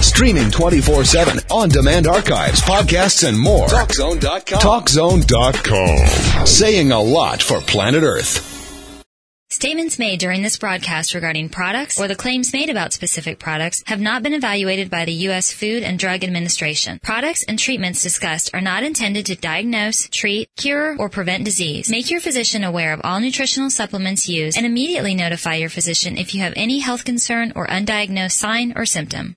Streaming 24/7. On-demand archives, podcasts, and more. TalkZone.com. TalkZone.com. Saying a lot for planet Earth. Statements made during this broadcast regarding products or the claims made about specific products have not been evaluated by the U.S. Food and Drug Administration. Products and treatments discussed are not intended to diagnose, treat, cure, or prevent disease. Make your physician aware of all nutritional supplements used and immediately notify your physician if you have any health concern or undiagnosed sign or symptom.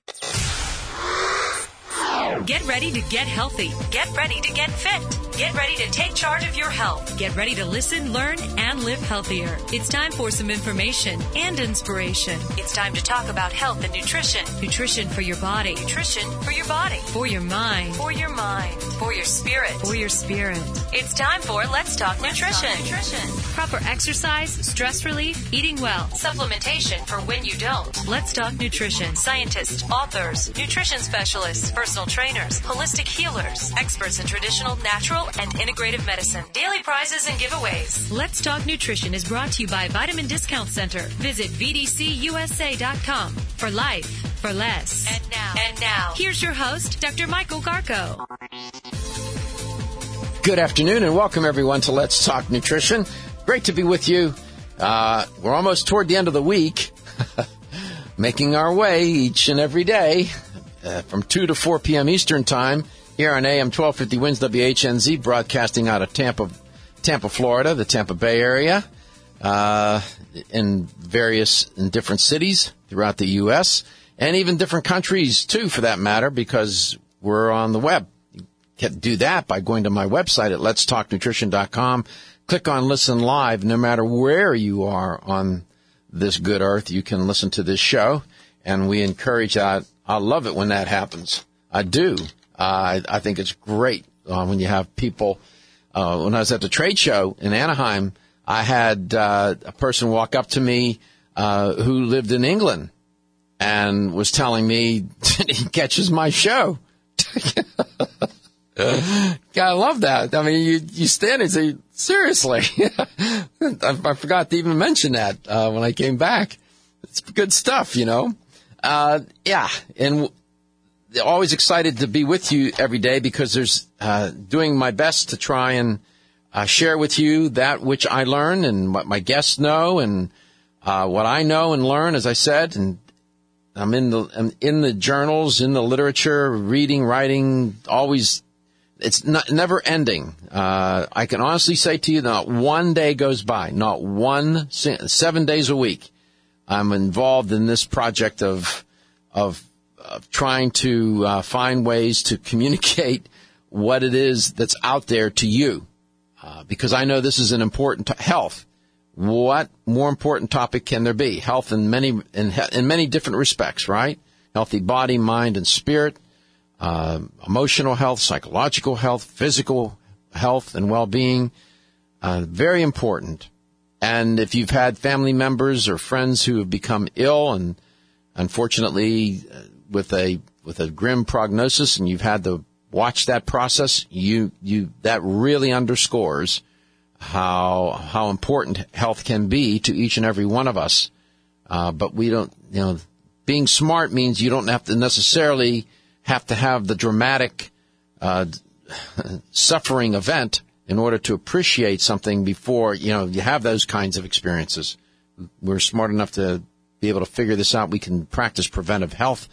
Get ready to get healthy. Get ready to get fit. Get ready to take charge of your health. Get ready to listen, learn, and live healthier. It's time for some information and inspiration. It's time to talk about health and nutrition. Nutrition for your body. Nutrition for your body. For your mind. For your mind. For your spirit. For your spirit. It's time for Let's Talk Nutrition. Proper exercise, stress relief, eating well, supplementation for when you don't. Let's Talk Nutrition. Scientists, authors, nutrition specialists, personal trainers, holistic healers, experts in traditional, natural, and integrative medicine. Daily prizes and giveaways. Let's Talk Nutrition is brought to you by Vitamin Discount Center. Visit VDCUSA.com for life, for less. And now, here's your host, Dr. Michael Garko. Good afternoon and welcome everyone to Let's Talk Nutrition. Great to be with you. We're almost toward the end of the week, making our way each and every day from 2 to 4 p.m. Eastern Time here on AM 1250 WINS WHNZ, broadcasting out of Tampa, Florida, the Tampa Bay area, in different cities throughout the U.S., and even different countries, too, for that matter, because we're on the web. You can do that by going to my website at letstalknutrition.com. Click on Listen Live. No matter where you are on this good earth, you can listen to this show, and we encourage that. I love it when that happens. I do. I think it's great when you have people. When I was at the trade show in Anaheim, I had a person walk up to me who lived in England and was telling me he catches my show. God, I love that. I mean, you stand and say, seriously. I forgot to even mention that when I came back. It's good stuff, you know. Yeah, and always excited to be with you every day because there's doing my best to try and share with you that which I learn and what my guests know and what I know and learn, as I said. And I'm in the journals, in the literature, reading, writing, always. It's never ending. I can honestly say to you, not one day goes by, 7 days a week. I'm involved in this project of trying to find ways to communicate what it is that's out there to you, because I know this is an important health. What more important topic can there be? Health in many different respects, right? Healthy body, mind, and spirit, emotional health, psychological health, physical health, and well-being. Very important. And if you've had family members or friends who have become ill and unfortunately with a grim prognosis, and you've had to watch that process, that really underscores how important health can be to each and every one of us. But we don't, being smart means you don't have to necessarily have to have the dramatic suffering event in order to appreciate something before, you have those kinds of experiences. We're smart enough to be able to figure this out. We can practice preventive health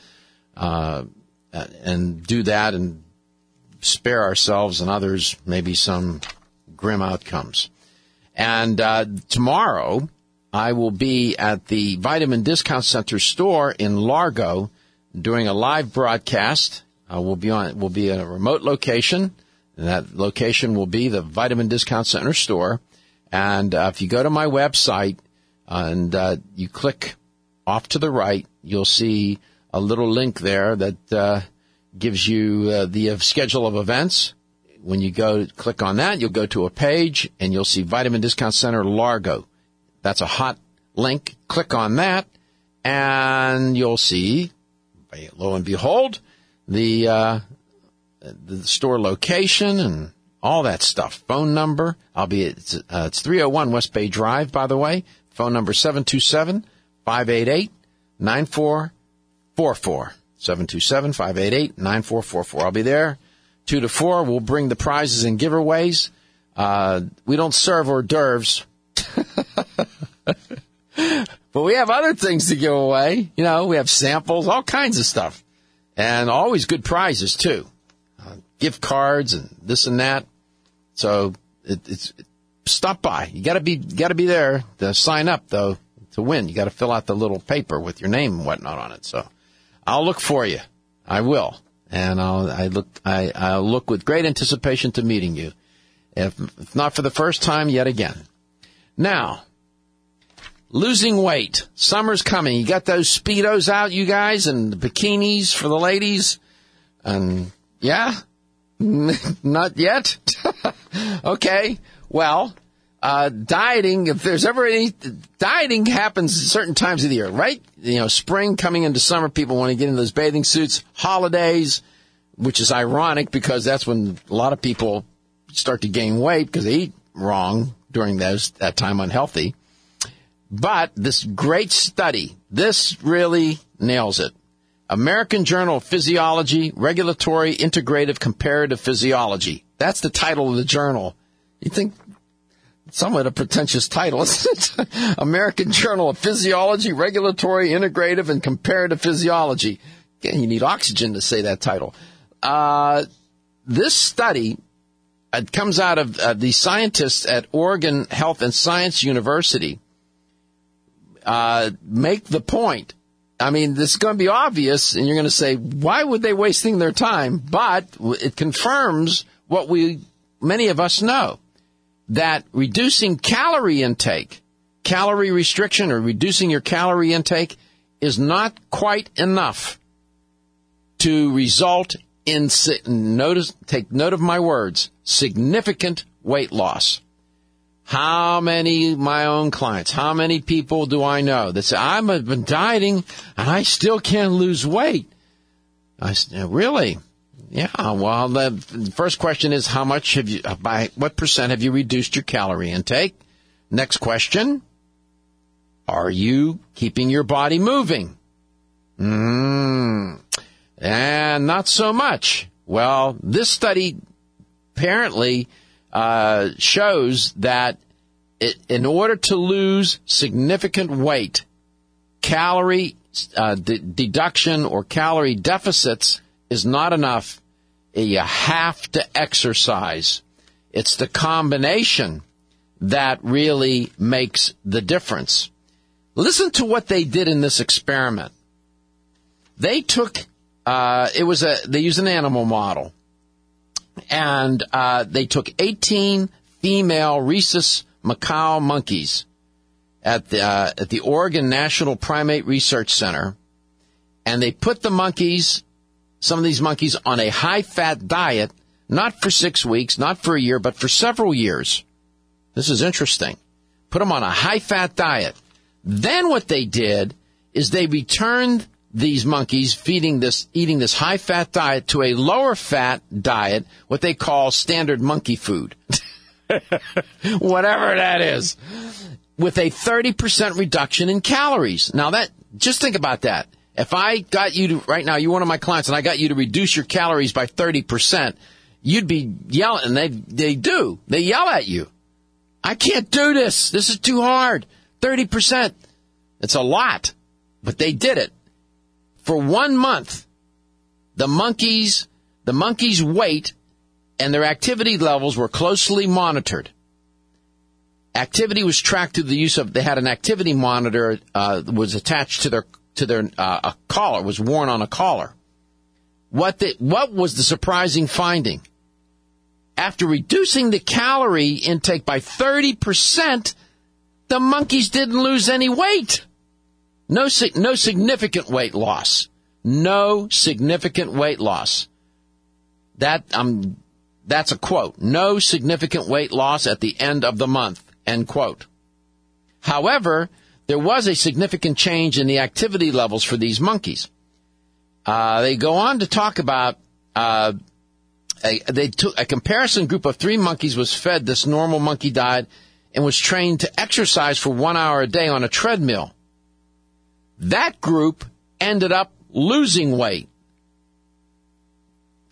and do that and spare ourselves and others maybe some grim outcomes. And tomorrow I will be at the Vitamin Discount Center store in Largo doing a live broadcast. We'll be at a remote location. And that location will be the Vitamin Discount Center store. And if you go to my website and you click off to the right, you'll see a little link there that gives you the schedule of events. When you click on that, you'll go to a page and you'll see Vitamin Discount Center Largo. That's a hot link. Click on that and you'll see, lo and behold, the store location and all that stuff. Phone number. It's 301 West Bay Drive, by the way. Phone number 727-588-9444. 727-588-9444. I'll be there 2 to 4. We'll bring the prizes and giveaways. We don't serve hors d'oeuvres. But we have other things to give away. You know, we have samples, all kinds of stuff. And always good prizes, too. Gift cards and this and that. So stop by. You gotta be there to sign up, though, to win. You gotta fill out the little paper with your name and whatnot on it. So I'll look for you. I will. And I'll look with great anticipation to meeting you. If not for the first time, yet again. Now, losing weight. Summer's coming. You got those Speedos out, you guys, and the bikinis for the ladies? And, yeah? Not yet? Okay. Well, dieting, if there's ever any, dieting happens at certain times of the year, right? You know, spring coming into summer, people want to get in those bathing suits. Holidays, which is ironic because that's when a lot of people start to gain weight because they eat wrong during that time, unhealthy. But this great study, this really nails it. American Journal of Physiology, Regulatory Integrative Comparative Physiology. That's the title of the journal. You think somewhat a pretentious title, isn't it? American Journal of Physiology, Regulatory Integrative and Comparative Physiology. Again, you need oxygen to say that title. This study comes out of the scientists at Oregon Health and Science University. Make the point. I mean, this is going to be obvious, and you're going to say, why would they wasting their time? But it confirms what many of us know, that reducing calorie intake, calorie restriction or reducing your calorie intake is not quite enough to result in, take note of my words, significant weight loss. How many my own clients, how many people do I know that say, I've been dieting and I still can't lose weight? I said, really? Yeah, well, the first question is by what percent have you reduced your calorie intake? Next question, are you keeping your body moving? And not so much. Well, this study apparently shows that in order to lose significant weight, calorie deduction or calorie deficits is not enough. You have to exercise. It's the combination that really makes the difference. Listen to what they did in this experiment. They took, they used an animal model. And they took 18 female rhesus macaque monkeys at the Oregon National Primate Research Center, and they put some of these monkeys, on a high-fat diet, not for 6 weeks, not for a year, but for several years. This is interesting. Put them on a high-fat diet. Then what they did is they returned these monkeys eating this high-fat diet to a lower-fat diet, what they call standard monkey food. Whatever that is. With a 30% reduction in calories. Now just think about that. If I got you to, right now, you're one of my clients, and I got you to reduce your calories by 30%, you'd be yelling, and they do. They yell at you. I can't do this. This is too hard. 30%. It's a lot. But they did it. For 1 month, the monkeys' weight and their activity levels were closely monitored. Activity was tracked through the use of, they had an activity monitor, was attached to their a collar, was worn on a collar. What was the surprising finding? After reducing the calorie intake by 30%, the monkeys didn't lose any weight. No significant weight loss. No significant weight loss. That's a quote. No significant weight loss at the end of the month. End quote. However, there was a significant change in the activity levels for these monkeys. They go on to talk about they took a comparison group of 3 monkeys was fed this normal monkey diet and was trained to exercise for 1 hour a day on a treadmill. That group ended up losing weight.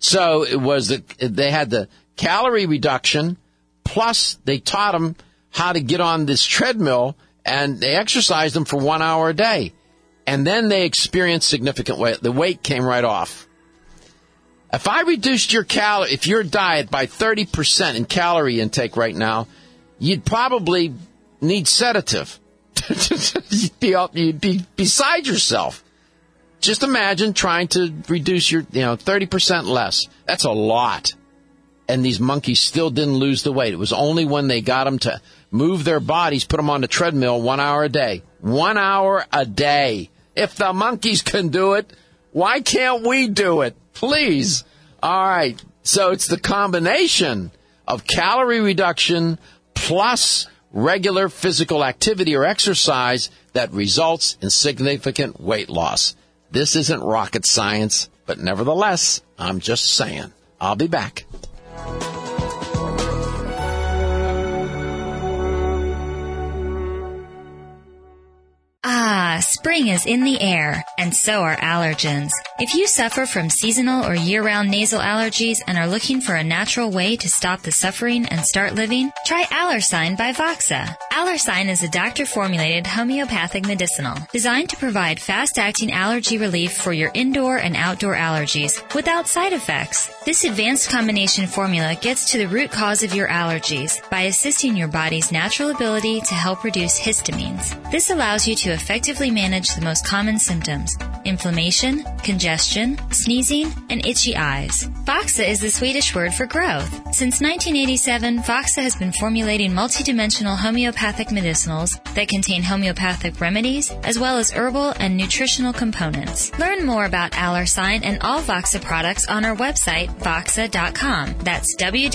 So it was they had the calorie reduction, plus they taught them how to get on this treadmill, and they exercised them for 1 hour a day. And then they experienced significant weight. The weight came right off. If I reduced your diet by 30% in calorie intake right now, you'd probably need sedative. You'd be beside yourself. Just imagine trying to reduce your, 30% less. That's a lot. And these monkeys still didn't lose the weight. It was only when they got them to move their bodies, put them on the treadmill 1 hour a day. 1 hour a day. If the monkeys can do it, why can't we do it? Please. All right. So it's the combination of calorie reduction plus regular physical activity or exercise that results in significant weight loss. This isn't rocket science, but nevertheless, I'm just saying. I'll be back. Spring is in the air, and so are allergens. If you suffer from seasonal or year-round nasal allergies and are looking for a natural way to stop the suffering and start living, try Allersign by Voxa. Allersign is a doctor-formulated homeopathic medicinal designed to provide fast-acting allergy relief for your indoor and outdoor allergies without side effects. This advanced combination formula gets to the root cause of your allergies by assisting your body's natural ability to help reduce histamines. This allows you to effectively manage the most common symptoms: inflammation, congestion, sneezing, and itchy eyes. Voxa is the Swedish word for growth. Since 1987, Voxa has been formulating multidimensional homeopathic medicinals that contain homeopathic remedies as well as herbal and nutritional components. Learn more about Allersign and all Voxa products on our website, Voxa.com. That's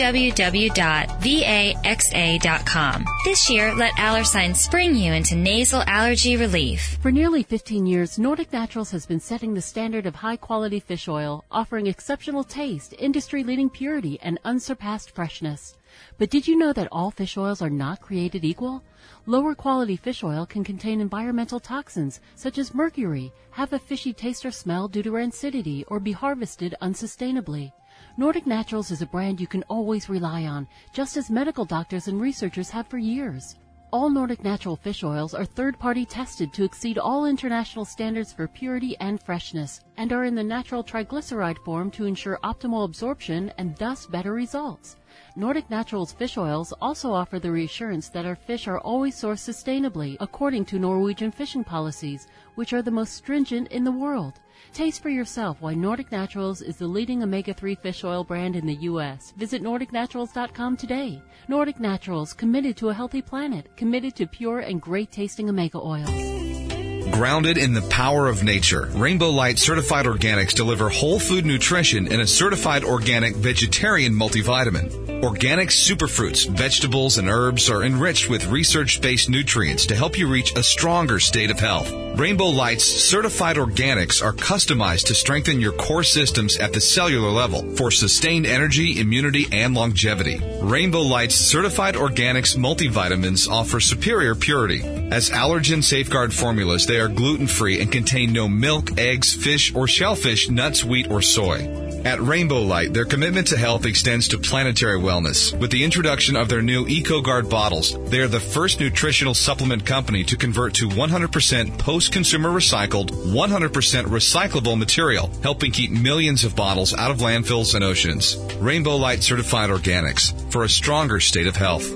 www.vaxa.com. This year, let Allersign spring you into nasal allergy relief. For nearly 15 years, Nordic Naturals has been setting the standard of high-quality fish oil, offering exceptional taste, industry-leading purity, and unsurpassed freshness. But did you know that all fish oils are not created equal? Lower-quality fish oil can contain environmental toxins, such as mercury, have a fishy taste or smell due to rancidity, or be harvested unsustainably. Nordic Naturals is a brand you can always rely on, just as medical doctors and researchers have for years. All Nordic Natural fish oils are third-party tested to exceed all international standards for purity and freshness, and are in the natural triglyceride form to ensure optimal absorption and thus better results. Nordic Naturals fish oils also offer the reassurance that our fish are always sourced sustainably according to Norwegian fishing policies, which are the most stringent in the world. Taste for yourself why Nordic Naturals is the leading omega-3 fish oil brand in the U.S. Visit NordicNaturals.com today. Nordic Naturals, committed to a healthy planet, committed to pure and great-tasting omega oils. Grounded in the power of nature, Rainbow Light Certified Organics deliver whole food nutrition in a certified organic vegetarian multivitamin. Organic superfruits, vegetables, and herbs are enriched with research-based nutrients to help you reach a stronger state of health. Rainbow Light's Certified Organics are customized to strengthen your core systems at the cellular level for sustained energy, immunity, and longevity. Rainbow Light's Certified Organics multivitamins offer superior purity. As allergen safeguard formulas, they are gluten-free and contain no milk, eggs, fish, or shellfish, nuts, wheat, or soy. At Rainbow Light, their commitment to health extends to planetary wellness. With the introduction of their new EcoGuard bottles, they are the first nutritional supplement company to convert to 100% post-consumer recycled, 100% recyclable material, helping keep millions of bottles out of landfills and oceans. Rainbow Light Certified Organics, for a stronger state of health.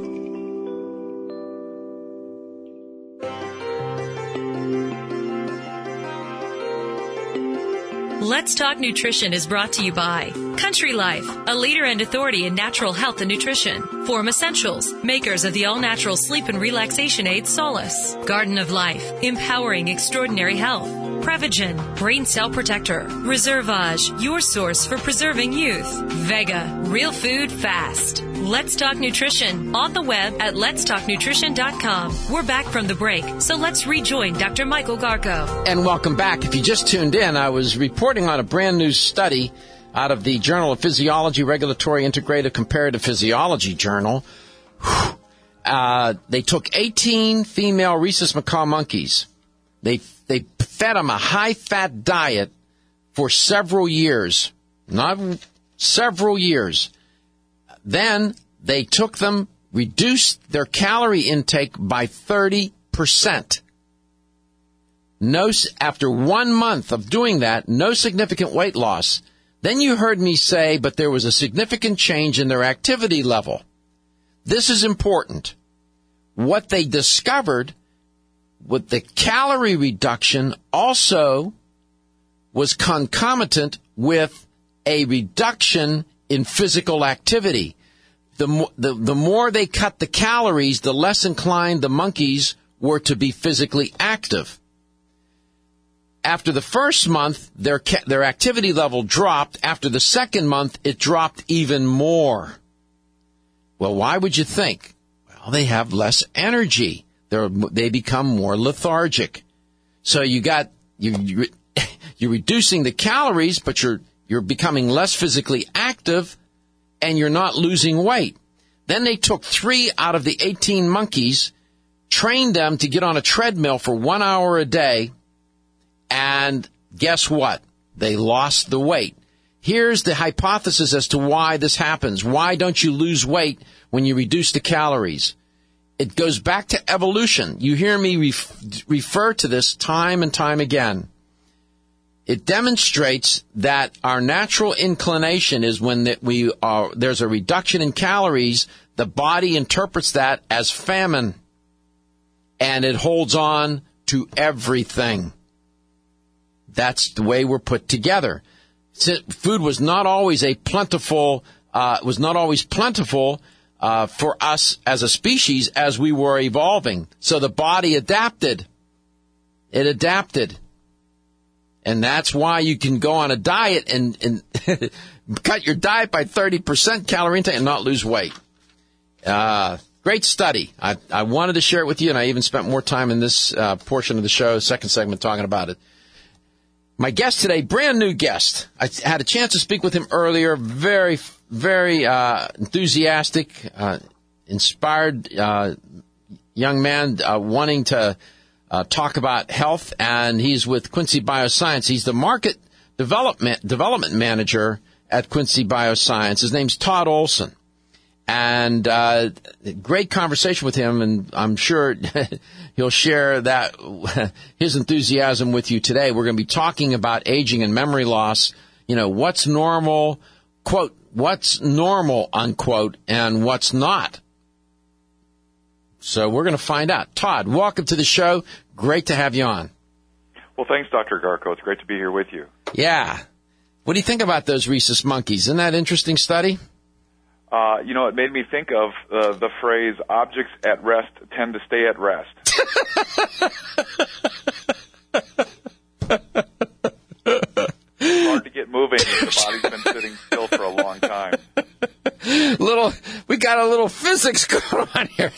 Let's Talk Nutrition is brought to you by Country Life, a leader and authority in natural health and nutrition. Form Essentials, makers of the all-natural sleep and relaxation aid Solace. Garden of Life, empowering extraordinary health. Prevagen, brain cell protector. Reservage, your source for preserving youth. Vega, real food fast. Let's Talk Nutrition, on the web at letstalknutrition.com. We're back from the break, so let's rejoin Dr. Michael Garko. And welcome back. If you just tuned in, I was reporting on a brand new study out of the Journal of Physiology, Regulatory Integrative Comparative Physiology Journal. They took 18 female rhesus macaque monkeys. They fed them a high-fat diet for several years. Not several years. Then they took them, reduced their calorie intake by 30%. After 1 month of doing that, no significant weight loss. Then you heard me say, but there was a significant change in their activity level. This is important. What they discovered with the calorie reduction also was concomitant with a reduction in physical activity. The more they cut the calories, the less inclined the monkeys were to be physically active. After the first month, their activity level dropped. After the second month, it dropped even more. Well, why would you think? Well, they have less energy. They become more lethargic. So you're reducing the calories, but you're becoming less physically active, and you're not losing weight. Then they took 3 out of the 18 monkeys, trained them to get on a treadmill for 1 hour a day, and guess what? They lost the weight. Here's the hypothesis as to why this happens. Why don't you lose weight when you reduce the calories? It goes back to evolution. You hear me refer to this time and time again. It demonstrates that our natural inclination is when there's a reduction in calories, the body interprets that as famine, and it holds on to everything. That's the way we're put together. Food was not always plentiful for us as a species as we were evolving. So the body adapted. It adapted. And that's why you can go on a diet and cut your diet by 30% calorie intake and not lose weight. Great study. I wanted to share it with you, and I even spent more time in this portion of the show, second segment, talking about it. My guest today, brand new guest. I had a chance to speak with him earlier. Very, very enthusiastic, inspired young man wanting to talk about health, and he's with Quincy Bioscience. He's the market development manager at Quincy Bioscience. His name's Todd Olson. And great conversation with him, and I'm sure he'll share that his enthusiasm with you today. We're going to be talking about aging and memory loss. You know, what's normal, quote, what's normal, unquote, and what's not. So we're going to find out. Todd, welcome to the show. Great to have you on. Well, thanks, Dr. Garko. It's great to be here with you. Yeah. What do you think about those rhesus monkeys? Isn't that an interesting study? It made me think of the phrase, objects at rest tend to stay at rest. It's hard to get moving if the body's been sitting still for a long time. We got a little physics going on here.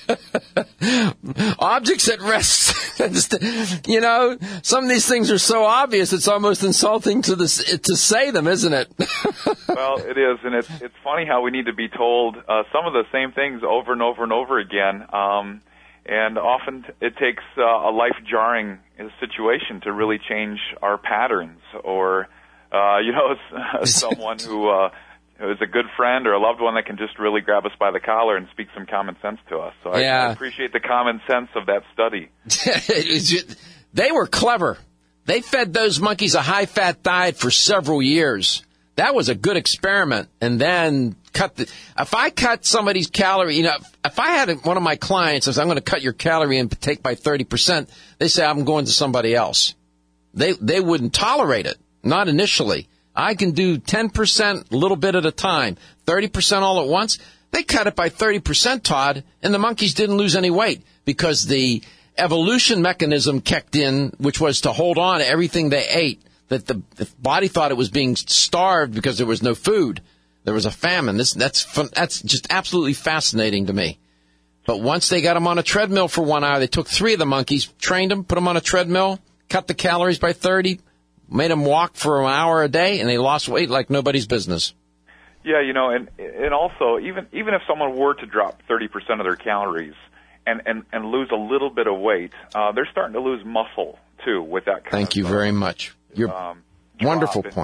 Objects at rest. Some of these things are so obvious it's almost insulting to say them, isn't it? Well, it is, and it's funny how we need to be told some of the same things over and over and over again. And often it takes a life-jarring situation to really change our patterns, or someone who is a good friend or a loved one that can just really grab us by the collar and speak some common sense to us. So I appreciate the common sense of that study. They were clever. They fed those monkeys a high-fat diet for several years. That was a good experiment. And then if I cut somebody's calorie, if I had one of my clients says, I'm going to cut your calorie intake by 30%, they say, I'm going to somebody else. They wouldn't tolerate it. Not initially. I can do 10%, a little bit at a time, 30% all at once. They cut it by 30%, Todd, and the monkeys didn't lose any weight because the evolution mechanism kicked in, which was to hold on to everything they ate, that the body thought it was being starved because there was no food. There was a famine. That's just absolutely fascinating to me. But once they got them on a treadmill for 1 hour, they took 3 of the monkeys, trained them, put them on a treadmill, cut the calories by 30, made them walk for an hour a day, and they lost weight like nobody's business. Yeah, and also, even if someone were to drop 30% of their calories and lose a little bit of weight, they're starting to lose muscle, too, with that kind Thank you very much. Wonderful point.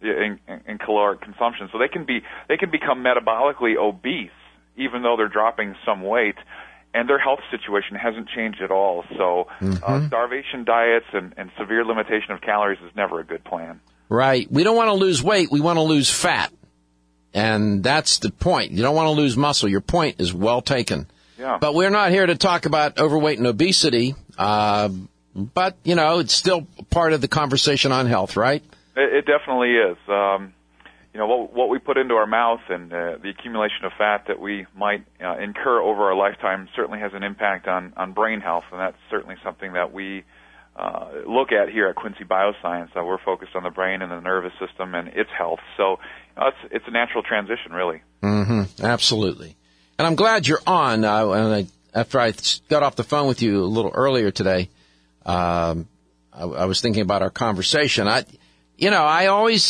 in caloric consumption. So they can become metabolically obese even though they're dropping some weight, and their health situation hasn't changed at all. So starvation diets and severe limitation of calories is never a good plan. Right. We don't want to lose weight. We want to lose fat. And that's the point. You don't want to lose muscle. Your point is well taken. Yeah. But we're not here to talk about overweight and obesity. But, you know, it's still part of the conversation on health, right? It definitely is. You know, what we put into our mouth and the accumulation of fat that we might incur over our lifetime certainly has an impact on brain health, and that's certainly something that we look at here at Quincy Bioscience. We're focused on the brain and the nervous system and its health. So it's a natural transition, really. Mm-hmm. Absolutely. And I'm glad you're on. After I got off the phone with you a little earlier today, I was thinking about our conversation. I always,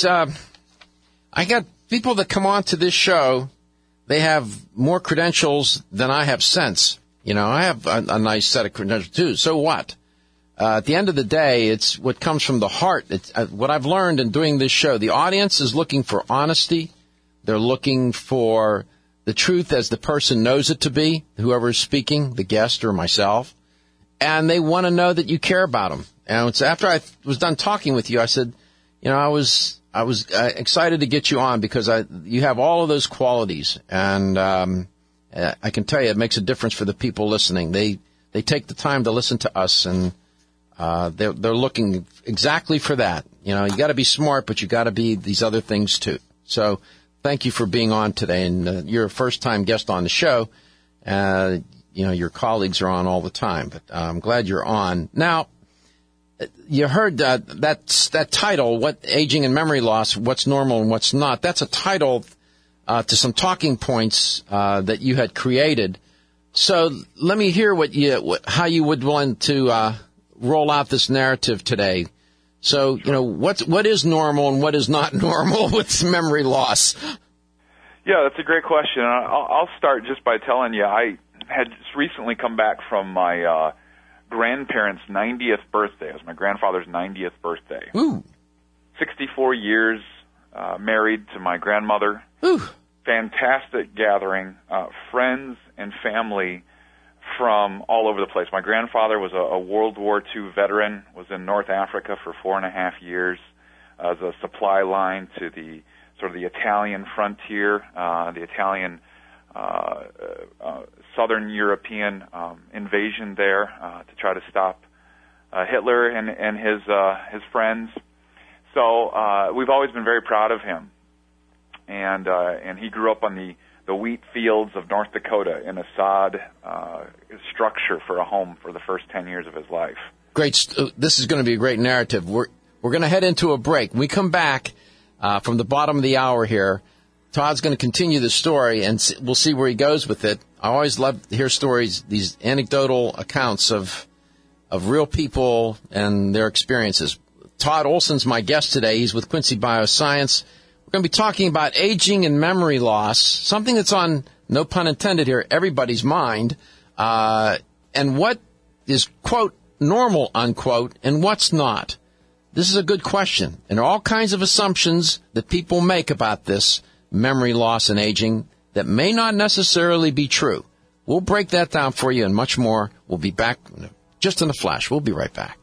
I got people that come on to this show, they have more credentials than I have sense. You know, I have a nice set of credentials too. So what? At the end of the day, it's what comes from the heart. It's what I've learned in doing this show. The audience is looking for honesty. They're looking for the truth as the person knows it to be, whoever is speaking, the guest or myself. And they want to know that you care about them. And it's after I was done talking with you, I said, you know, I was excited to get you on because you have all of those qualities. And I can tell you it makes a difference for the people listening. They take the time to listen to us, and they're looking exactly for that. You know, you got to be smart, but you got to be these other things too. So thank you for being on today, and you're a first-time guest on the show. You know, your colleagues are on all the time, but I'm glad you're on. Now, you heard that title, What Aging and Memory Loss, What's Normal and What's Not. That's a title to some talking points that you had created. So let me hear how you would want to roll out this narrative today. So, you know, what is normal and what is not normal with memory loss? Yeah, that's a great question. I'll start just by telling you I had just recently come back from my grandparents' 90th birthday. It was my grandfather's 90th birthday. Ooh. 64 years married to my grandmother. Ooh. Fantastic gathering, friends and family from all over the place. My grandfather was a World War II veteran, was in North Africa for 4.5 years as a supply line to the sort of the Italian frontier, the Italian Southern European invasion there to try to stop Hitler and his friends. So we've always been very proud of him, and he grew up on the wheat fields of North Dakota in a sod structure for a home for the first 10 years of his life. Great. This is going to be a great narrative. We're going to head into a break. When we come back from the bottom of the hour here, Todd's going to continue the story, and we'll see where he goes with it. I always love to hear stories, these anecdotal accounts of real people and their experiences. Todd Olson's my guest today. He's with Quincy Bioscience. We're going to be talking about aging and memory loss, something that's on, no pun intended here, everybody's mind, and what is, quote, normal, unquote, and what's not. This is a good question, and there are all kinds of assumptions that people make about this memory loss and aging that may not necessarily be true. We'll break that down for you and much more. We'll be back just in a flash. We'll be right back.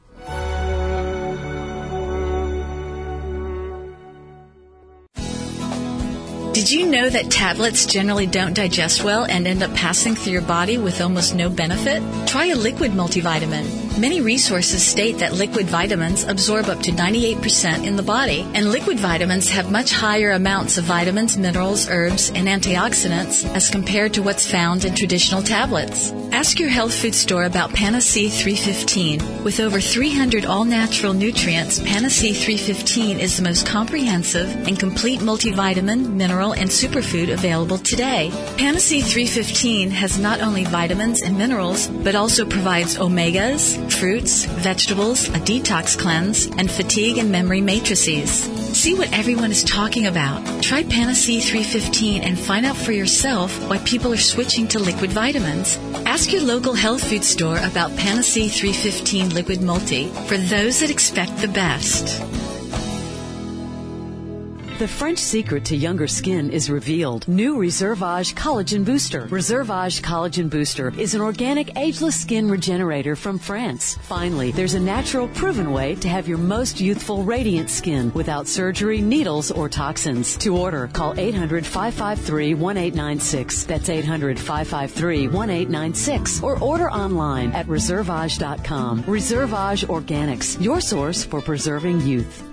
Did you know that tablets generally don't digest well and end up passing through your body with almost no benefit? Try a liquid multivitamin. Many resources state that liquid vitamins absorb up to 98% in the body, and liquid vitamins have much higher amounts of vitamins, minerals, herbs, and antioxidants as compared to what's found in traditional tablets. Ask your health food store about Panacea 315. With over 300 all-natural nutrients, Panacea 315 is the most comprehensive and complete multivitamin, mineral, and superfood available today. Panacea 315 has not only vitamins and minerals, but also provides omegas, fruits, vegetables, a detox cleanse, and fatigue and memory matrices. See what everyone is talking about. Try Panacea 315 and find out for yourself why people are switching to liquid vitamins. Ask your local health food store about Panacea 315 Liquid Multi for those that expect the best. The French secret to younger skin is revealed. New Reservage Collagen Booster. Reservage Collagen Booster is an organic, ageless skin regenerator from France. Finally, there's a natural, proven way to have your most youthful, radiant skin without surgery, needles, or toxins. To order, call 800-553-1896. That's 800-553-1896. Or order online at reservage.com. Reservage Organics, your source for preserving youth.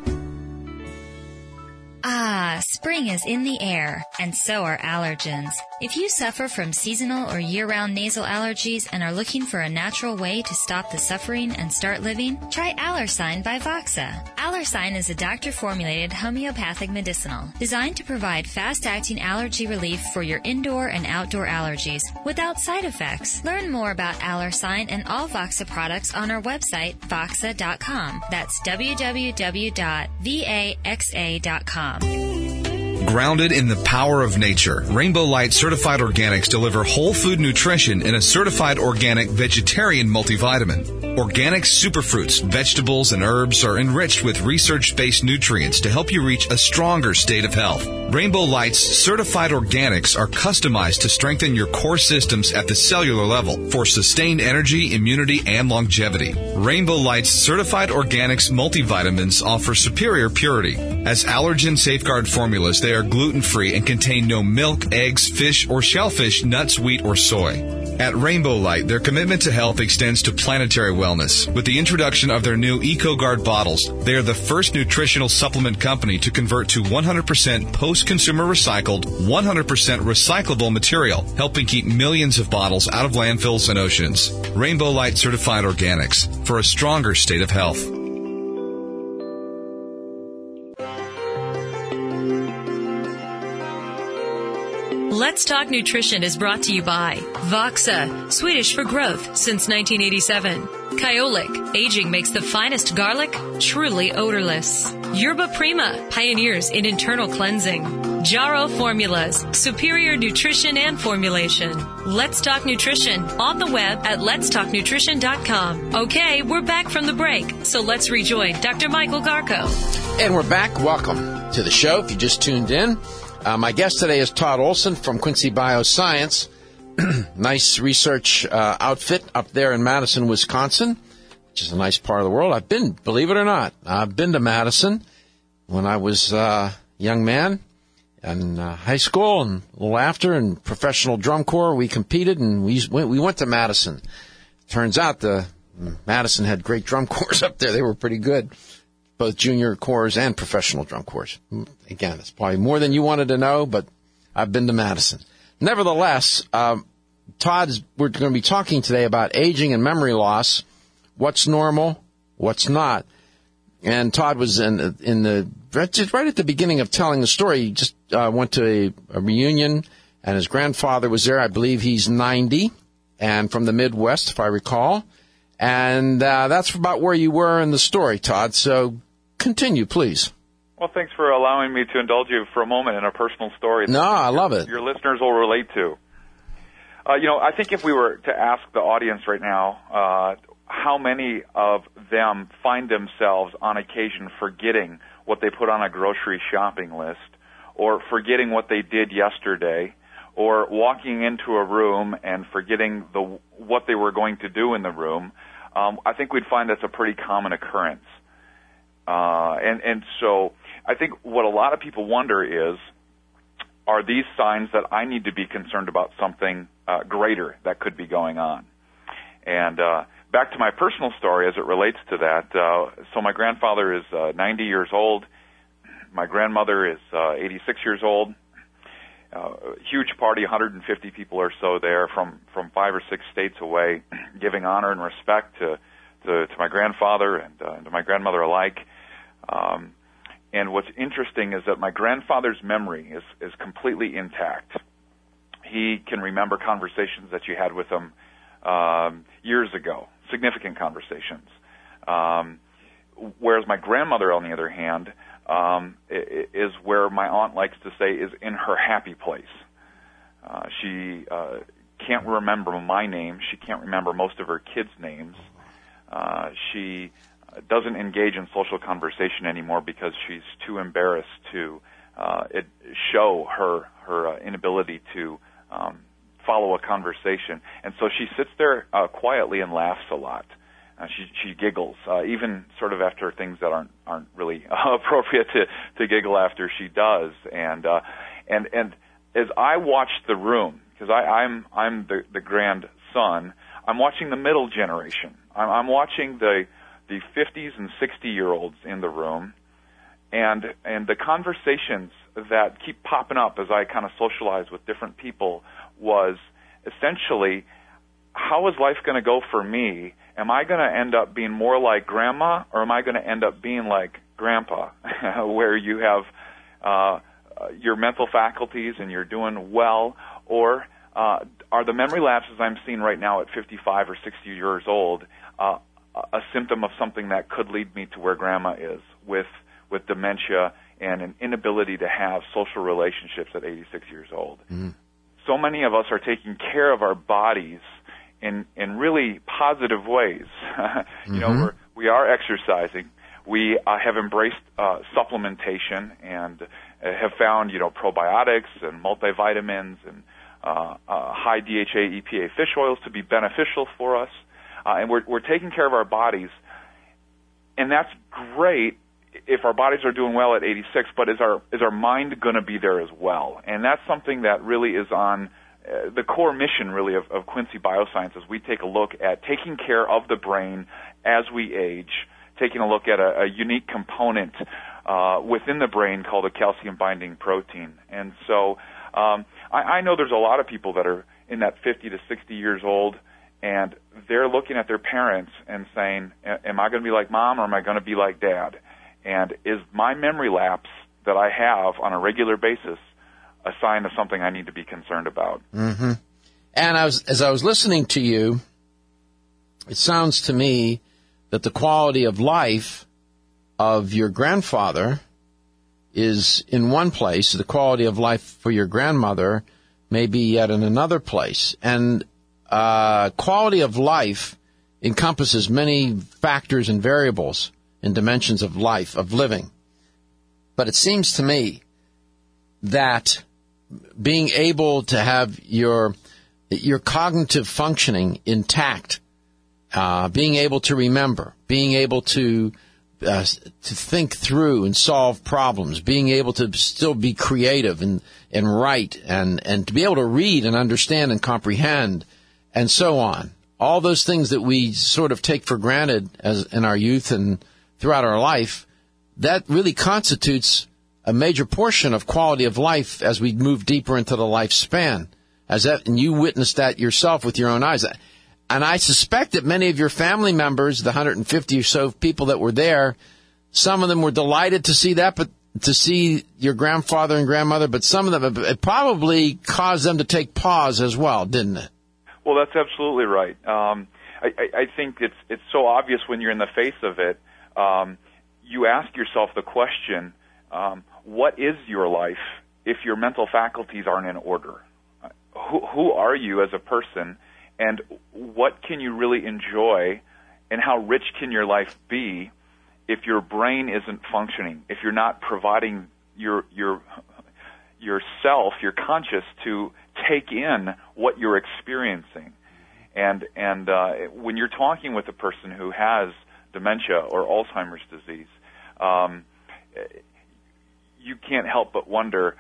Ah, spring is in the air, and so are allergens. If you suffer from seasonal or year-round nasal allergies and are looking for a natural way to stop the suffering and start living, try Allersign by Voxa. Allersign is a doctor-formulated homeopathic medicinal designed to provide fast-acting allergy relief for your indoor and outdoor allergies without side effects. Learn more about Allersign and all Voxa products on our website, voxa.com. That's www.vaxa.com. Grounded in the power of nature, Rainbow Light Certified Organics deliver whole food nutrition in a certified organic vegetarian multivitamin. Organic superfruits, vegetables, and herbs are enriched with research-based nutrients to help you reach a stronger state of health. Rainbow Light's Certified Organics are customized to strengthen your core systems at the cellular level for sustained energy, immunity, and longevity. Rainbow Light's Certified Organics multivitamins offer superior purity. As allergen safeguard formulas, they are gluten-free and contain no milk, eggs, fish, or shellfish, nuts, wheat, or soy. At Rainbow Light, their commitment to health extends to planetary wellness. With the introduction of their new EcoGuard bottles, they are the first nutritional supplement company to convert to 100% post-consumer recycled, 100% recyclable material, helping keep millions of bottles out of landfills and oceans. Rainbow Light Certified Organics, for a stronger state of health. Let's Talk Nutrition is brought to you by Voxa, Swedish for growth since 1987. Kyolic, aging makes the finest garlic truly odorless. Yerba Prima, pioneers in internal cleansing. Jarrow Formulas, superior nutrition and formulation. Let's Talk Nutrition on the web at letstalknutrition.com. Okay, we're back from the break, so let's rejoin Dr. Michael Garko. And we're back. Welcome to the show. If you just tuned in, my guest today is Todd Olson from Quincy Bioscience. Nice research outfit up there in Madison, Wisconsin, which is a nice part of the world. Believe it or not, I've been to Madison when I was a young man in high school and a little after in professional drum corps. We competed and we went to Madison. Turns out Madison had great drum corps up there. They were pretty good, both junior corps and professional drum corps. Again, it's probably more than you wanted to know, but I've been to Madison. Nevertheless, we're going to be talking today about aging and memory loss, what's normal, what's not. And Todd was right at the beginning of telling the story. He just went to a reunion, and his grandfather was there. I believe he's 90, and from the Midwest, if I recall. And that's about where you were in the story, Todd. So continue, please. Well, thanks for allowing me to indulge you for a moment in a personal story. No, I love it. Your listeners will relate to. I think if we were to ask the audience right now, how many of them find themselves on occasion forgetting what they put on a grocery shopping list, or forgetting what they did yesterday, or walking into a room and forgetting what they were going to do in the room, I think we'd find that's a pretty common occurrence. And so I think what a lot of people wonder is, are these signs that I need to be concerned about something greater that could be going on? And back to my personal story as it relates to that. So my grandfather is 90 years old. My grandmother is 86 years old. Huge party, 150 people or so there from 5 or 6 states away, giving honor and respect to my grandfather and to my grandmother alike. And what's interesting is that my grandfather's memory is completely intact. He can remember conversations that you had with him years ago, significant conversations. Whereas my grandmother, on the other hand, is where my aunt likes to say is in her happy place. She can't remember my name. She can't remember most of her kids' names. She doesn't engage in social conversation anymore because she's too embarrassed to show her inability to follow a conversation. And so she sits there quietly and laughs a lot. She giggles, even sort of after things that aren't really appropriate to giggle after she does. And as I watch the room, because I'm the grandson, I'm watching the middle generation. I'm watching the 50s and 60-year-olds in the room, and the conversations that keep popping up as I kind of socialize with different people was essentially, how is life going to go for me? Am I going to end up being more like Grandma, or am I going to end up being like Grandpa, where you have your mental faculties and you're doing well, or are the memory lapses I'm seeing right now at 55 or 60 years old a symptom of something that could lead me to where Grandma is with dementia and an inability to have social relationships at 86 years old? Mm. So many of us are taking care of our bodies in really positive ways. You know, we are exercising. We have embraced supplementation and have found, probiotics and multivitamins and high DHA, EPA fish oils to be beneficial for us. And we're taking care of our bodies. And that's great if our bodies are doing well at 86, but is our mind going to be there as well? And that's something that really is on the core mission, really, of Quincy Biosciences. We take a look at taking care of the brain as we age, taking a look at a unique component within the brain called a calcium-binding protein. And so I know there's a lot of people that are in that 50 to 60 years old, and they're looking at their parents and saying, am I going to be like Mom, or am I going to be like Dad? And is my memory lapse that I have on a regular basis a sign of something I need to be concerned about? Mm-hmm. And as I was listening to you, it sounds to me that the quality of life of your grandfather is in one place, the quality of life for your grandmother may be yet in another place. And quality of life encompasses many factors and variables and dimensions of life, of living. But it seems to me that being able to have your cognitive functioning intact, being able to remember, being able to think through and solve problems, being able to still be creative and write and to be able to read and understand and comprehend and so on. All those things that we sort of take for granted as in our youth and throughout our life, that really constitutes a major portion of quality of life as we move deeper into the lifespan. And you witnessed that yourself with your own eyes. And I suspect that many of your family members, the 150 or so people that were there, some of them were delighted to see that, but to see your grandfather and grandmother, but some of them, it probably caused them to take pause as well, didn't it? Well, that's absolutely right. I think it's so obvious when you're in the face of it. You ask yourself the question, what is your life if your mental faculties aren't in order? Who are you as a person, and what can you really enjoy, and how rich can your life be if your brain isn't functioning, if you're not providing yourself, your conscious, to take in what you're experiencing? And when you're talking with a person who has dementia or Alzheimer's disease, you can't help but wonder,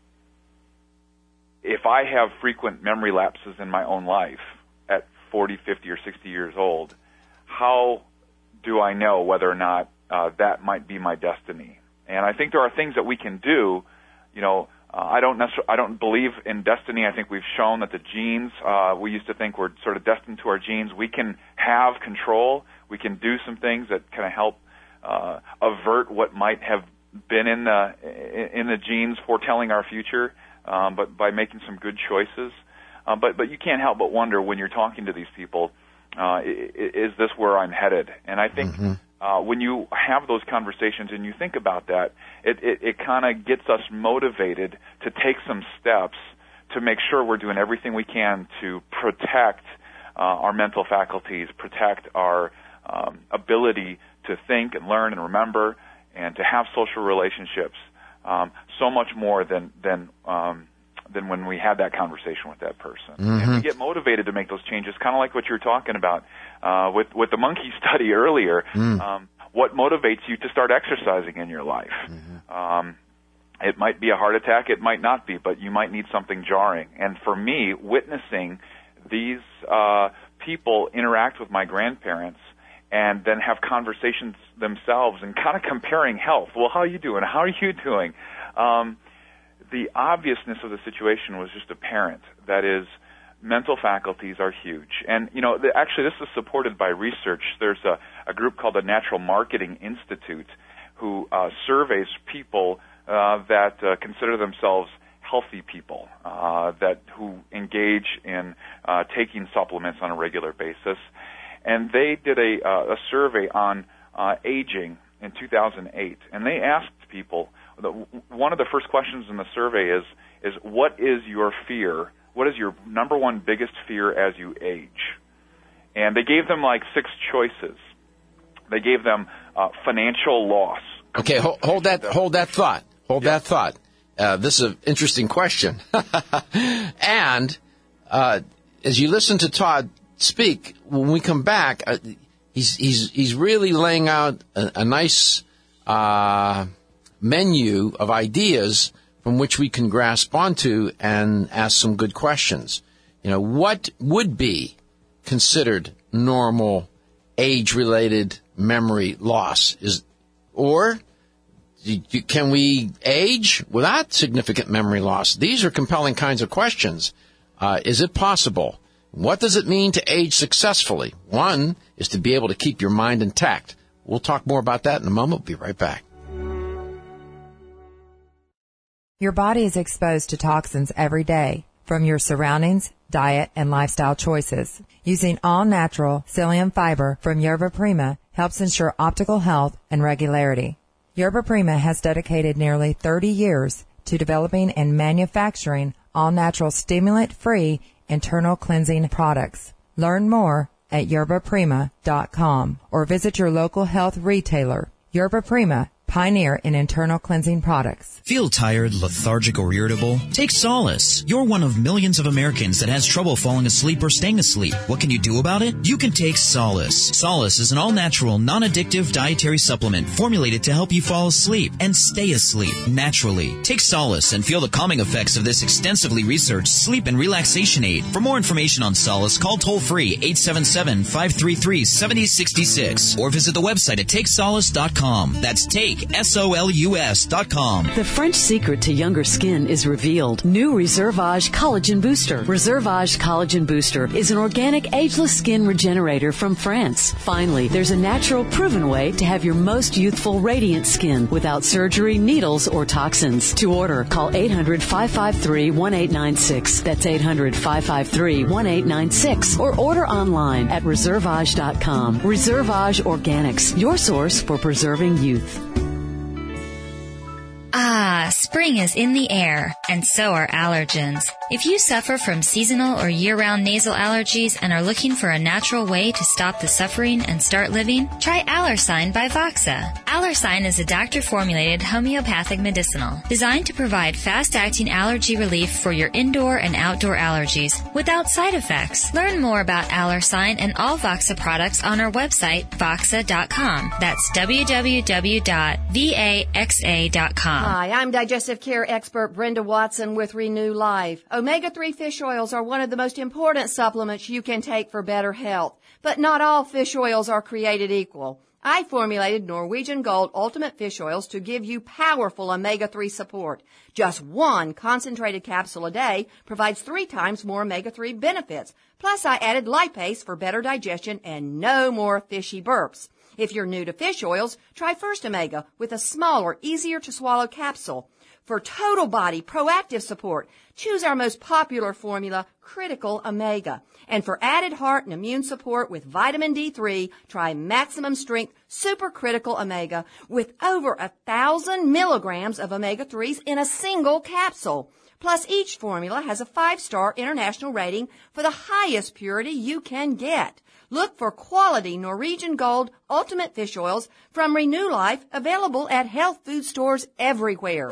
if I have frequent memory lapses in my own life at 40, 50, or 60 years old, how do I know whether or not that might be my destiny? And I think there are things that we can do. I don't believe in destiny. I think we've shown that the genes, we used to think we're sort of destined to our genes. We can have control. We can do some things that kind of help avert what might have been in the genes foretelling our future, but by making some good choices. But you can't help but wonder when you're talking to these people, is this where I'm headed? And I think when you have those conversations and you think about that, it kind of gets us motivated to take some steps to make sure we're doing everything we can to protect our mental faculties, protect our ability to think and learn and remember and to have social relationships, so much more than when we had that conversation with that person. And we get motivated to make those changes, kind of like what you were talking about with the monkey study earlier. What motivates you to start exercising in your life? It might be a heart attack, it might not be, but you might need something jarring. And for me, witnessing these people interact with my grandparents and then have conversations themselves and kind of comparing health. Well, how are you doing? How are you doing? The obviousness of the situation was just apparent. That is, mental faculties are huge. And, actually this is supported by research. There's a group called the Natural Marketing Institute who surveys people that consider themselves healthy people, who engage in taking supplements on a regular basis. And they did a survey on aging in 2008, and they asked people, one of the first questions in the survey is what is your fear? What is your number one biggest fear as you age? And they gave them like 6 choices. They gave them financial loss. Okay, hold that thought. That thought. This is an interesting question. And as you listen to Todd speak, when we come back, he's really laying out a nice menu of ideas from which we can grasp onto and ask some good questions. What would be considered normal age-related memory loss? Can we age without significant memory loss? These are compelling kinds of questions. Is it possible? What does it mean to age successfully? One is to be able to keep your mind intact. We'll talk more about that in a moment. We'll be right back. Your body is exposed to toxins every day from your surroundings, diet, and lifestyle choices. Using all-natural psyllium fiber from Yerba Prima helps ensure optimal health and regularity. Yerba Prima has dedicated nearly 30 years to developing and manufacturing all-natural stimulant-free internal cleansing products. Learn more at yerbaprima.com or visit your local health retailer. Yerba Prima, pioneer in internal cleansing products. Feel tired, lethargic, or irritable? Take Solace. You're one of millions of Americans that has trouble falling asleep or staying asleep. What can you do about it? You can take Solace. Solace is an all-natural, non-addictive dietary supplement formulated to help you fall asleep and stay asleep naturally. Take Solace and feel the calming effects of this extensively researched sleep and relaxation aid. For more information on Solace, call toll-free 877-533-7066 or visit the website at takesolace.com. That's SOLUS.com. The French secret to younger skin is revealed. New Reservage Collagen Booster. Reservage Collagen Booster is an organic ageless skin regenerator from France. Finally, there's a natural proven way to have your most youthful radiant skin without surgery, needles, or toxins. To order, call 800-553-1896. That's 800-553-1896. Or order online at reservage.com. Reservage Organics, your source for preserving youth. Ah, spring is in the air, and so are allergens. If you suffer from seasonal or year-round nasal allergies and are looking for a natural way to stop the suffering and start living, try Allersign by Voxa. Allersign is a doctor-formulated homeopathic medicinal designed to provide fast-acting allergy relief for your indoor and outdoor allergies without side effects. Learn more about Allersign and all Voxa products on our website, voxa.com. That's www.vaxa.com. Hi, I'm digestive care expert Brenda Watson with Renew Life. Omega-3 fish oils are one of the most important supplements you can take for better health. But not all fish oils are created equal. I formulated Norwegian Gold Ultimate Fish Oils to give you powerful omega-3 support. Just one concentrated capsule a day provides 3 times more omega-3 benefits. Plus, I added lipase for better digestion and no more fishy burps. If you're new to fish oils, try First Omega with a smaller, easier-to-swallow capsule. For total body proactive support, choose our most popular formula, Critical Omega. And for added heart and immune support with vitamin D3, try Maximum Strength Super Critical Omega with over 1,000 milligrams of omega-3s in a single capsule. Plus, each formula has a 5-star international rating for the highest purity you can get. Look for quality Norwegian Gold Ultimate Fish Oils from Renew Life, available at health food stores everywhere.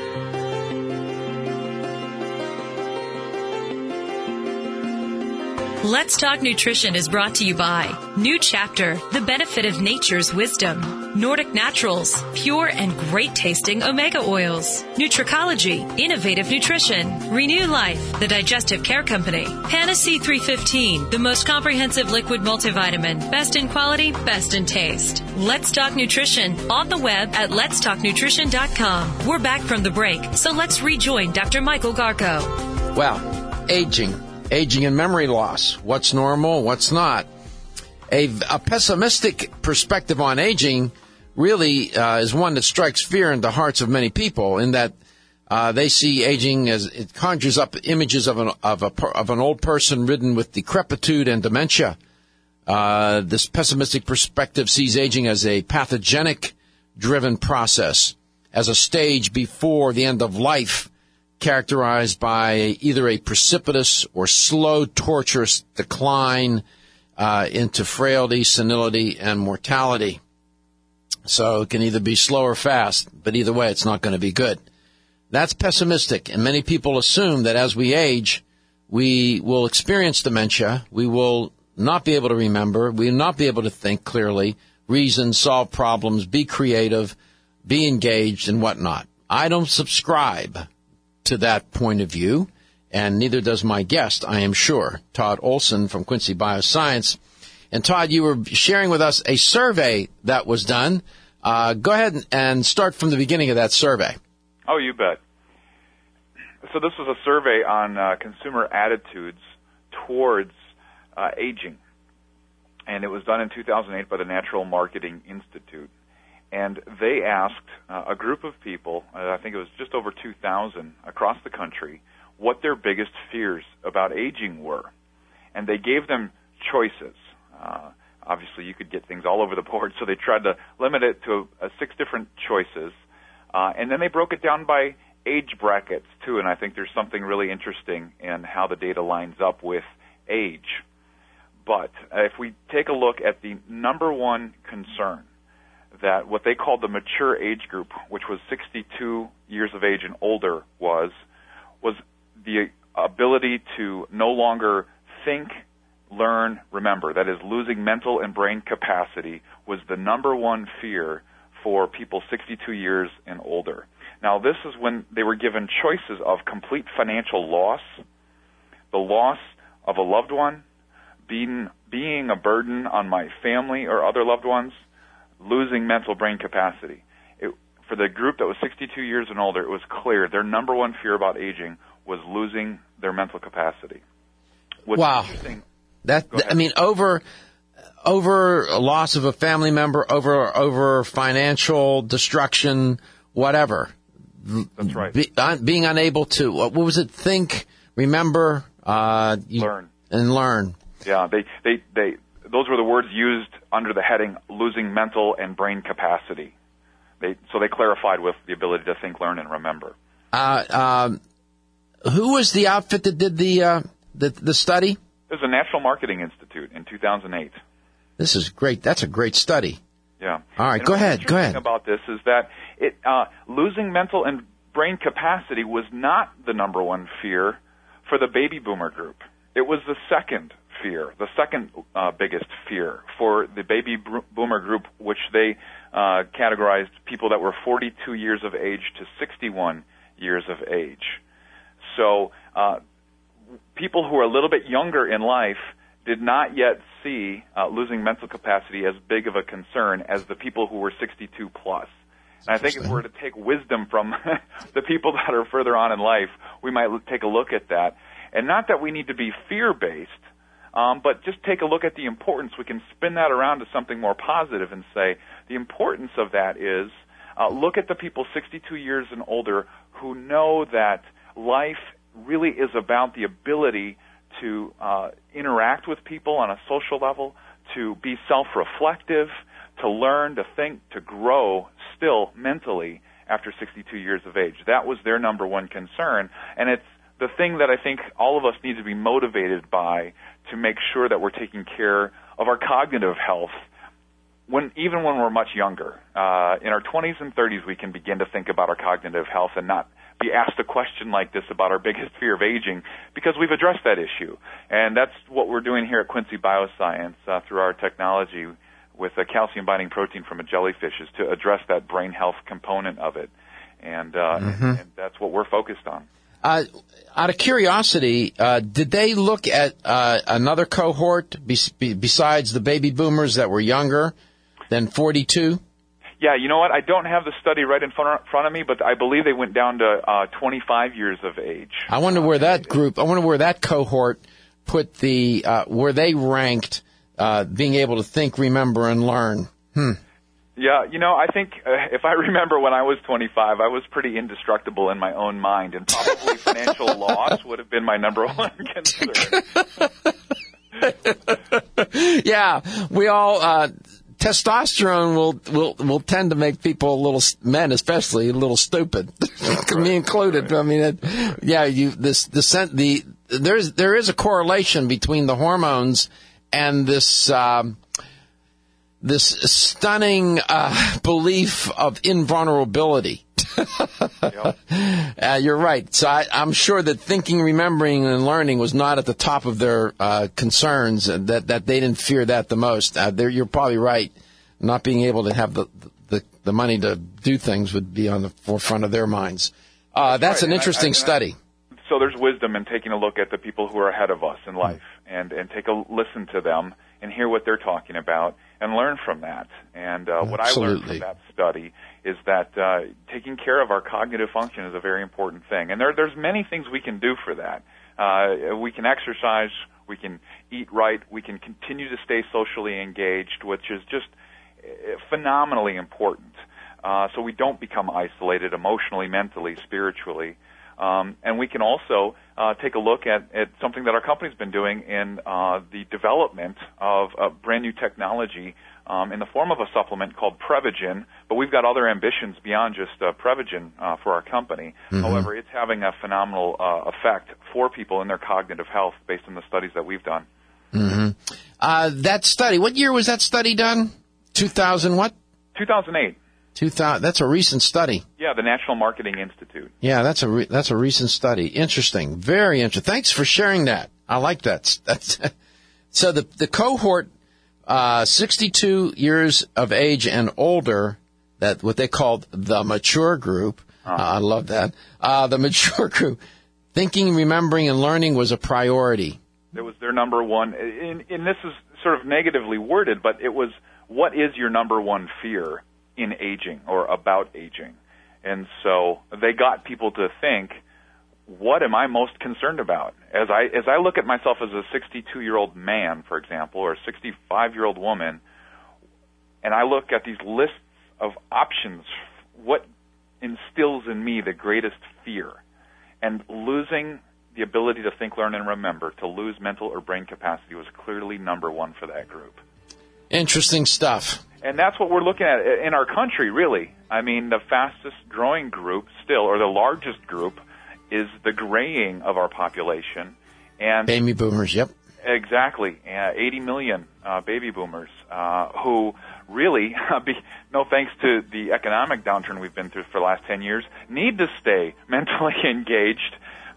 Let's Talk Nutrition is brought to you by New Chapter, the benefit of nature's wisdom. Nordic Naturals, pure and great tasting omega oils. Nutricology, innovative nutrition. Renew Life, the digestive care company. Panacea 315, the most comprehensive liquid multivitamin. Best in quality, best in taste. Let's Talk Nutrition on the web at letstalknutrition.com. We're back from the break, so let's rejoin Dr. Michael Garko. Well, aging and memory loss. What's normal? What's not? A pessimistic perspective on aging really is one that strikes fear in the hearts of many people, in that they see aging as it conjures up images of an old person ridden with decrepitude and dementia. This pessimistic perspective sees aging as a pathogenic-driven process, as a stage before the end of life, characterized by either a precipitous or slow, torturous decline into frailty, senility, and mortality. So it can either be slow or fast, but either way, it's not going to be good. That's pessimistic, and many people assume that as we age, we will experience dementia, we will not be able to remember, we will not be able to think clearly, reason, solve problems, be creative, be engaged, and whatnot. I don't subscribe to that point of view, and neither does my guest, I am sure, Todd Olson from Quincy Bioscience. And Todd, you were sharing with us a survey that was done. Go ahead and start from the beginning of that survey. Oh, you bet. So this was a survey on consumer attitudes towards aging, and it was done in 2008 by the Natural Marketing Institute. And they asked a group of people, I think it was just over 2,000 across the country, what their biggest fears about aging were. And they gave them choices. Obviously, you could get things all over the board, so they tried to limit it to 6 different choices. And then they broke it down by age brackets, too, and I think there's something really interesting in how the data lines up with age. But if we take a look at the number one concern, that what they called the mature age group, which was 62 years of age and older, was the ability to no longer think, learn, remember. That is, losing mental and brain capacity was the number one fear for people 62 years and older. Now, this is when they were given choices of complete financial loss, the loss of a loved one, being a burden on my family or other loved ones, losing mental brain capacity. For the group that was 62 years and older, it was clear their number one fear about aging was losing their mental capacity. Wow. I mean, over a loss of a family member, over financial destruction, whatever. That's right. Being unable to, what was it? Think, remember, learn. And learn. Yeah, those were the words used under the heading losing mental and brain capacity. So they clarified with the ability to think, learn, and remember. Who was the outfit that did the study? It was the Natural Marketing Institute in 2008. This is great. That's a great study. Yeah. All right, go ahead. Go ahead. About this is that losing mental and brain capacity was not the number one fear for the baby boomer group. It was the second fear, the second biggest fear for the baby boomer group, which they categorized people that were 42 years of age to 61 years of age. So people who are a little bit younger in life did not yet see losing mental capacity as big of a concern as the people who were 62 plus. And I think if we were to take wisdom from the people that are further on in life, we might take a look at that. And not that we need to be fear-based, but just take a look at the importance. We can spin that around to something more positive and say the importance of that is look at the people 62 years and older who know that life really is about the ability to interact with people on a social level, to be self-reflective, to learn, to think, to grow still mentally, after 62 years of age. That was their number one concern, and it's the thing that I think all of us need to be motivated by to make sure that we're taking care of our cognitive health even when we're much younger. In our 20s and 30s, we can begin to think about our cognitive health and not be asked a question like this about our biggest fear of aging, because we've addressed that issue. And that's what we're doing here at Quincy Bioscience through our technology with a calcium-binding protein from a jellyfish, is to address that brain health component of it. And that's what we're focused on. Out of curiosity, did they look at another cohort besides the baby boomers that were younger than 42? Yeah, you know what? I don't have the study right in front of me, but I believe they went down to 25 years of age. I wonder where that cohort put where they ranked being able to think, remember, and learn. Yeah, I think if I remember when I was 25, I was pretty indestructible in my own mind, and probably financial loss would have been my number one concern. Yeah, we all testosterone will tend to make people men especially a little stupid, me included. I mean, there is a correlation between the hormones and this stunning belief of invulnerability. Yep. You're right. So I'm sure that thinking, remembering, and learning was not at the top of their concerns, that they didn't fear that the most. You're probably right. Not being able to have the money to do things would be on the forefront of their minds. That's right. An interesting study. So there's wisdom in taking a look at the people who are ahead of us in life and take a listen to them and hear what they're talking about and learn from that. And what I learned from that study is that taking care of our cognitive function is a very important thing. And there's many things we can do for that. We can exercise, we can eat right, we can continue to stay socially engaged, which is just phenomenally important. So we don't become isolated emotionally, mentally, spiritually. And we can also take a look at something that our company's been doing in the development of a brand new technology in the form of a supplement called Prevagen, but we've got other ambitions beyond just Prevagen for our company. Mm-hmm. However, it's having a phenomenal effect for people in their cognitive health based on the studies that we've done. Mm-hmm. That study, what year was that study done? 2000 what? 2008. 2000. That's a recent study. Yeah, the National Marketing Institute. Yeah, that's a recent study. Interesting, very interesting. Thanks for sharing that. I like that. So the cohort, 62 years of age and older, that what they called the mature group. I love that. The mature group, thinking, remembering, and learning was a priority. It was their number one. And this is sort of negatively worded, but it was, what is your number one fear in aging or about aging? And so they got people to think, what am I most concerned about? As I look at myself as a 62-year-old man, for example, or a 65-year-old woman, and I look at these lists of options, what instills in me the greatest fear? And losing the ability to think, learn, and remember, to lose mental or brain capacity, was clearly number one for that group. Interesting stuff. And that's what we're looking at in our country, really. I mean, the fastest growing group still, or the largest group, is the graying of our population. And baby boomers, yep. Exactly. 80 million baby boomers who really, no thanks to the economic downturn we've been through for the last 10 years, need to stay mentally engaged,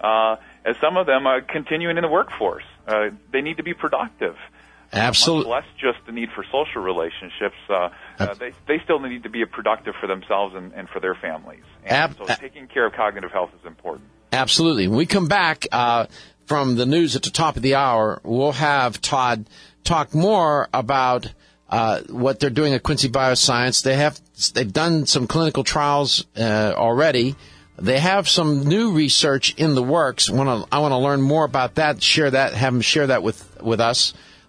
as some of them are continuing in the workforce. They need to be productive. Absolutely. Much less just the need for social relationships. They still need to be productive for themselves and for their families. And so taking care of cognitive health is important. Absolutely. When we come back from the news at the top of the hour, we'll have Todd talk more about what they're doing at Quincy Bioscience. They've done some clinical trials already. They have some new research in the works. I want to learn more about that. Have them share that with us.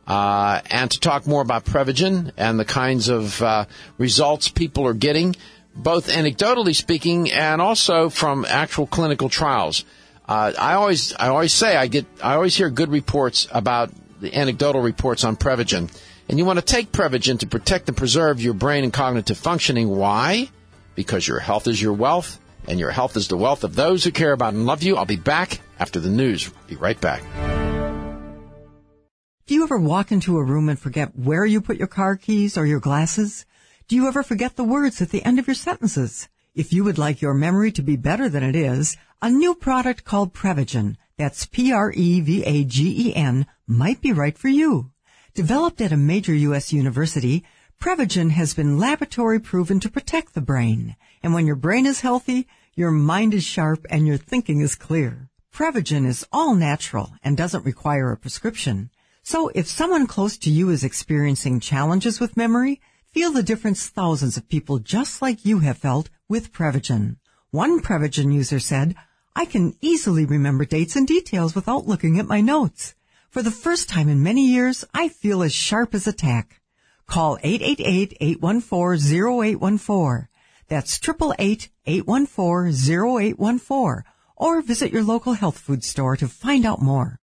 And to talk more about Prevagen and the kinds of results people are getting, both anecdotally speaking and also from actual clinical trials. I always say I always hear good reports about the anecdotal reports on Prevagen. And you want to take Prevagen to protect and preserve your brain and cognitive functioning. Why? because your health is your wealth, and your health is the wealth of those who care about and love you. I'll be back after the news. Be right back. Do you ever walk into a room and forget where you put your car keys or your glasses? Do you ever forget the words at the end of your sentences? If you would like your memory to be better than it is, a new product called Prevagen, that's Prevagen, might be right for you. Developed at a major U.S. university, Prevagen has been laboratory proven to protect the brain. And when your brain is healthy, your mind is sharp and your thinking is clear. Prevagen is all natural and doesn't require a prescription. So if someone close to you is experiencing challenges with memory, feel the difference thousands of people just like you have felt with Prevagen. One Prevagen user said, "I can easily remember dates and details without looking at my notes. For the first time in many years, I feel as sharp as a tack." Call 888-814-0814. That's 888-814-0814. Or visit your local health food store to find out more.